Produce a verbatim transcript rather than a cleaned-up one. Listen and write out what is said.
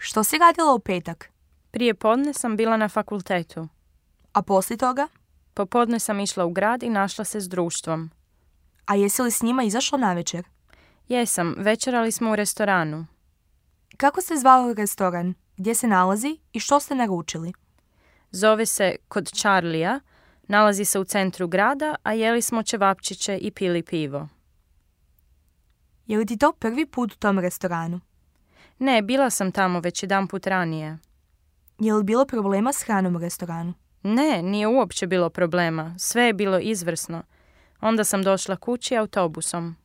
Što si radila u petak? Prije podne sam bila na fakultetu. A poslije toga? Popodne sam išla u grad i našla se s društvom. A jesi li s njima izašla navečer? Jesam, večerali smo u restoranu. Kako ste zvali restoran? Gdje se nalazi i što ste naručili? Zove se Kod Charlija, nalazi se u centru grada, a jeli smo ćevapčiće i pili pivo. Je li ti to prvi put u tom restoranu? Ne, bila sam tamo već jedanput ranije. Je li bilo problema s hranom u restoranu? Ne, nije uopće bilo problema. Sve je bilo izvrsno. Onda sam došla kući autobusom.